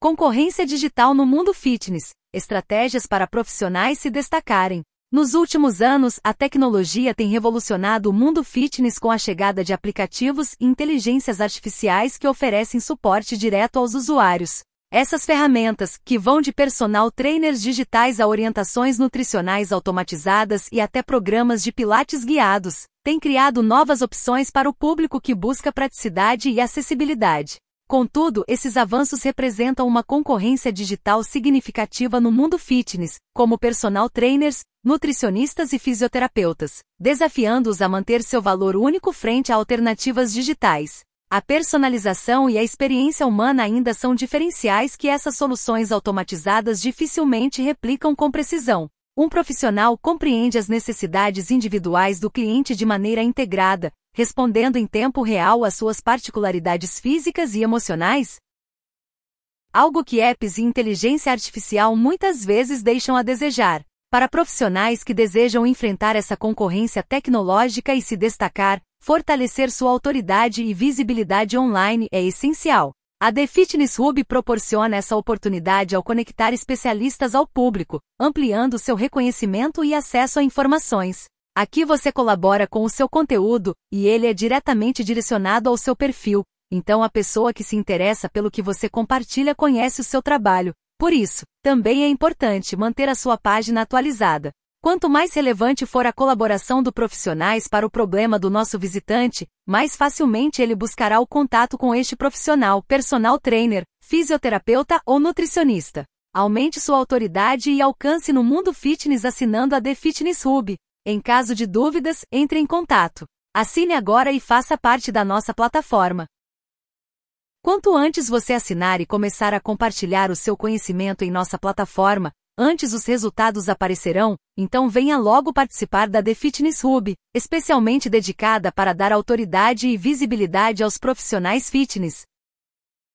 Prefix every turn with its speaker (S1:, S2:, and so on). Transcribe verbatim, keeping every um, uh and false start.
S1: Concorrência digital no mundo fitness. Estratégias para profissionais se destacarem. Nos últimos anos, a tecnologia tem revolucionado o mundo fitness com a chegada de aplicativos e inteligências artificiais que oferecem suporte direto aos usuários. Essas ferramentas, que vão de personal trainers digitais a orientações nutricionais automatizadas e até programas de pilates guiados, têm criado novas opções para o público que busca praticidade e acessibilidade. Contudo, esses avanços representam uma concorrência digital significativa no mundo fitness, como personal trainers, nutricionistas e fisioterapeutas, desafiando-os a manter seu valor único frente a alternativas digitais. A personalização e a experiência humana ainda são diferenciais que essas soluções automatizadas dificilmente replicam com precisão. Um profissional compreende as necessidades individuais do cliente de maneira integrada, respondendo em tempo real às suas particularidades físicas e emocionais? Algo que apps e inteligência artificial muitas vezes deixam a desejar. Para profissionais que desejam enfrentar essa concorrência tecnológica e se destacar, fortalecer sua autoridade e visibilidade online é essencial. A The Fitness Hub proporciona essa oportunidade ao conectar especialistas ao público, ampliando seu reconhecimento e acesso a informações. Aqui você colabora com o seu conteúdo, e ele é diretamente direcionado ao seu perfil, então a pessoa que se interessa pelo que você compartilha conhece o seu trabalho. Por isso, também é importante manter a sua página atualizada. Quanto mais relevante for a colaboração do profissionais para o problema do nosso visitante, mais facilmente ele buscará o contato com este profissional, personal trainer, fisioterapeuta ou nutricionista. Aumente sua autoridade e alcance no mundo fitness assinando a The Fitness Hub. Em caso de dúvidas, entre em contato. Assine agora e faça parte da nossa plataforma. Quanto antes você assinar e começar a compartilhar o seu conhecimento em nossa plataforma, antes os resultados aparecerão, então venha logo participar da The Fitness Hub, especialmente dedicada para dar autoridade e visibilidade aos profissionais fitness.